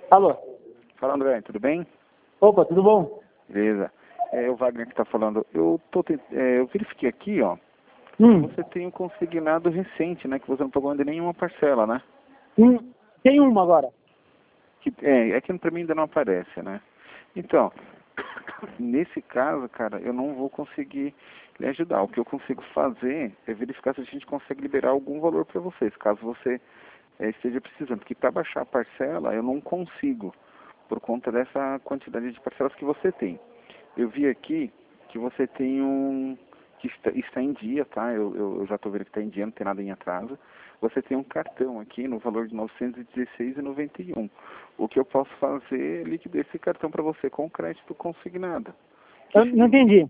Alô? Fala, André, tudo bem? Opa, tudo bom? Beleza. É o Wagner que está falando. Eu verifiquei aqui, ó. Hum, Você tem um consignado recente, né? Que você não pagou ainda nenhuma parcela, né? tem uma agora. É que para mim ainda não aparece, né? Então, nesse caso, cara, eu não vou conseguir lhe ajudar. O que eu consigo fazer é verificar se a gente consegue liberar algum valor para vocês, caso você esteja precisando. Porque para baixar a parcela, eu não consigo, por conta dessa quantidade de parcelas que você tem. Eu vi aqui que você tem que está em dia, tá? Eu já estou vendo que está em dia, não tem nada em atraso. Você tem um cartão aqui no valor de R$ 916,91. O que eu posso fazer é liquidar esse cartão para você com crédito consignado. Eu não entendi.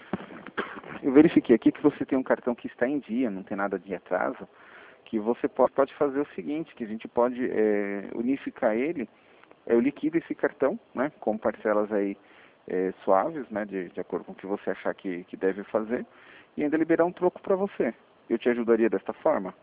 Eu verifiquei aqui que você tem um cartão que está em dia, não tem nada de atraso, que você pode fazer o seguinte, que a gente pode unificar ele. Eu liquido esse cartão, né, com parcelas aí suaves, né, de acordo com o que você achar que deve fazer, e ainda liberar um troco para você. Eu te ajudaria desta forma?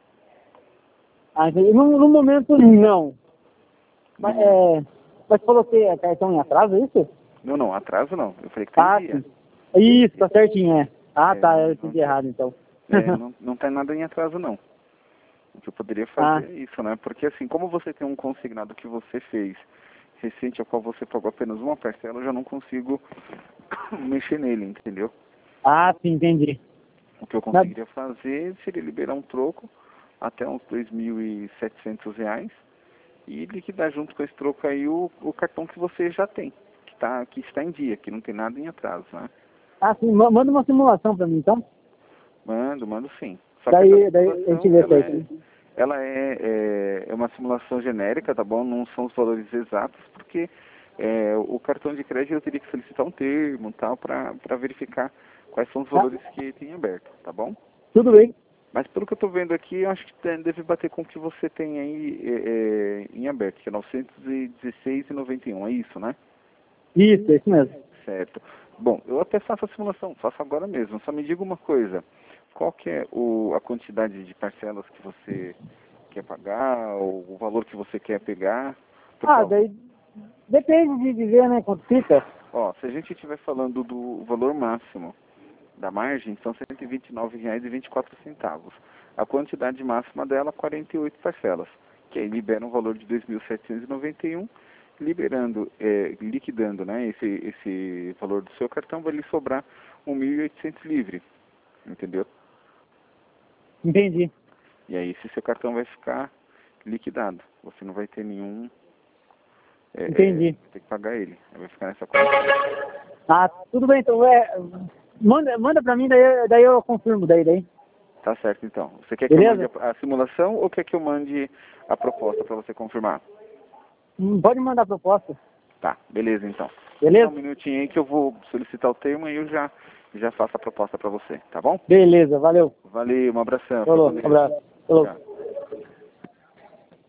Ah, entendi. No momento, não. Mas, No- mas falou que é cartão em atraso, é isso? Não, atraso não. Eu falei que está em dia. Sim. Isso, tá certinho, é. Ah, É, tá, não, eu não, entendi errado, então. não tá nada em atraso não. O que eu poderia Ah, fazer é isso, né? Porque assim, como você tem um consignado que você fez recente, ao qual você pagou apenas uma parcela, eu já não consigo mexer nele, entendeu? sim, entendi. O que eu Na- conseguiria fazer seria liberar um troco até uns R$ 2.700 e liquidar junto com esse troco aí o cartão que você já tem, que está em dia, que não tem nada em atraso, né? sim, manda uma simulação pra mim, então. Mando sim. Só que essa Daí a gente simulação, vê certinho. ela é uma simulação genérica, tá bom? Não são os valores exatos, porque o cartão de crédito eu teria que solicitar um termo, tal, para verificar quais são os Tá, valores que tem aberto, tá bom? tudo bem. Mas pelo que eu estou vendo aqui, eu acho que deve bater com o que você tem aí em aberto, que é 916,91, é isso, né? Isso, é isso mesmo. Certo. Bom, eu até faço a simulação, faço agora mesmo. Só me diga uma coisa, qual que é a quantidade de parcelas que você quer pagar, ou o valor que você quer pegar? Porque, Daí depende de ver, né, quanto fica. se a gente estiver falando do valor máximo da margem, são R$ 129,24. A quantidade máxima dela, 48 parcelas, que aí libera um valor de 2.791, liquidando, né, esse valor do seu cartão, vai lhe sobrar 1.800 livre, entendeu? Entendi. E aí esse seu cartão vai ficar liquidado, você não vai ter nenhum, Entendi. tem que pagar ele, aí vai ficar nessa conta. Tudo bem, então, manda pra mim, daí eu confirmo, daí. Tá certo, então. Você quer que eu mande Beleza? a simulação ou quer que eu mande a proposta para você confirmar? Pode mandar a proposta, Tá, beleza então. Só um beleza? minutinho aí que eu vou solicitar o termo e eu já faço a proposta para você, tá bom? Beleza, valeu. Valeu, um abração, fica com Falou, Deus. abraço. Falou. Tchau.